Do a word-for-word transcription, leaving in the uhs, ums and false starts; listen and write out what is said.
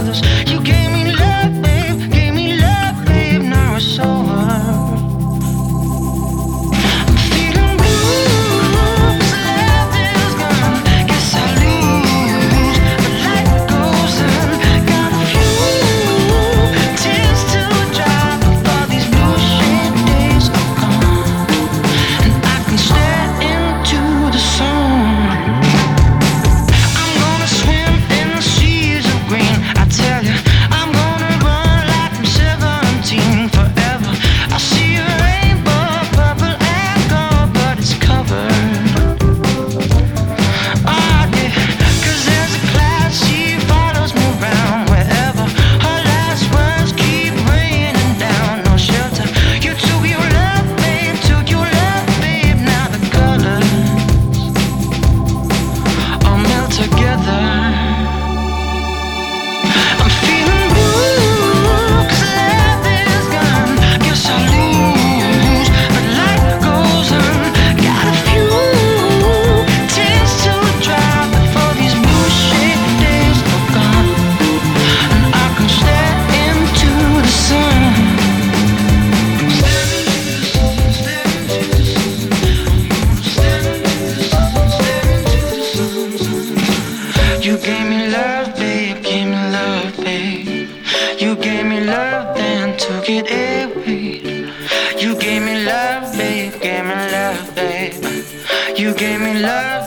others. You gave me love, babe, gave me love, babe. Now it's over. I'm feeling blue, 'cause love is gone. Guess I lose. The light goes on. Got a few tears to dry before these blue shade days are gone. And I can stare into the sun. I'm gonna swim in the seas of green. I tell you, I'm gonna run like I'm seventeen forever. I see a rainbow, purple and gold, but it's covered. Oh yeah, 'cause there's a cloud, she follows me around wherever. Her last words keep raining down. No shelter. You took your love, babe, took your love, babe. Now the colors all melt together. I'm feeling blue, 'cause love is gone. Guess I lose, but light goes on. Got a few tears to dry before these blue shade days are gone. And I can stare into the sun. You gave me love, babe, gave me love, babe. You gave me love, then took it away. You gave me love, babe, gave me love, babe. You gave me love,